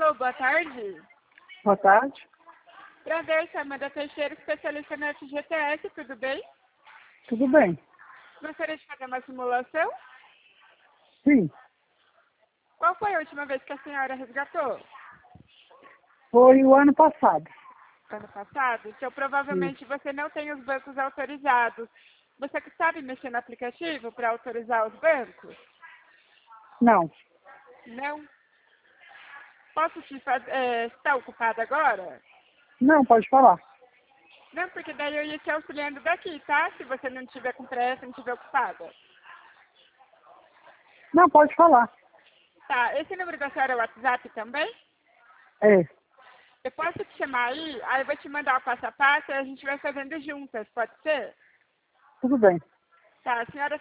Alô, boa tarde. Boa tarde. Prazer, Samanta Teixeira, especialista na FGTS, tudo bem? Tudo bem? Gostaria de fazer uma simulação? Sim. Qual foi a última vez que a senhora resgatou? Foi o ano passado. Ano passado? Então, Sim. provavelmente você não tem os bancos autorizados. Você que sabe mexer no aplicativo para autorizar os bancos? Não. Não? Posso te fazer... está ocupada agora? Não, pode falar. Não, porque daí eu ia te auxiliando daqui, tá? Se você não estiver com pressa, não estiver ocupada. Não, pode falar. Tá, esse número da senhora é o WhatsApp também? É. Eu posso te chamar aí eu vou te mandar o passo a passo e a gente vai fazendo juntas, pode ser? Tudo bem. Tá, a senhora